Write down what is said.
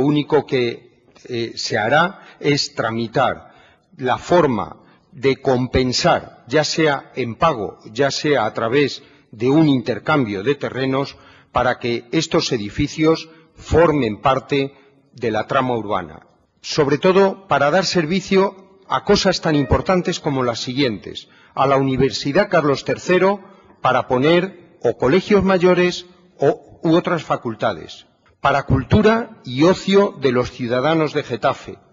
único que se hará es tramitar la forma de compensar, ya sea en pago, ya sea a través de un intercambio de terrenos, para que estos edificios formen parte de la trama urbana. Sobre todo para dar servicio a cosas tan importantes como las siguientes: a la Universidad Carlos III, para poner o colegios mayores u otras facultades; para cultura y ocio de los ciudadanos de Getafe;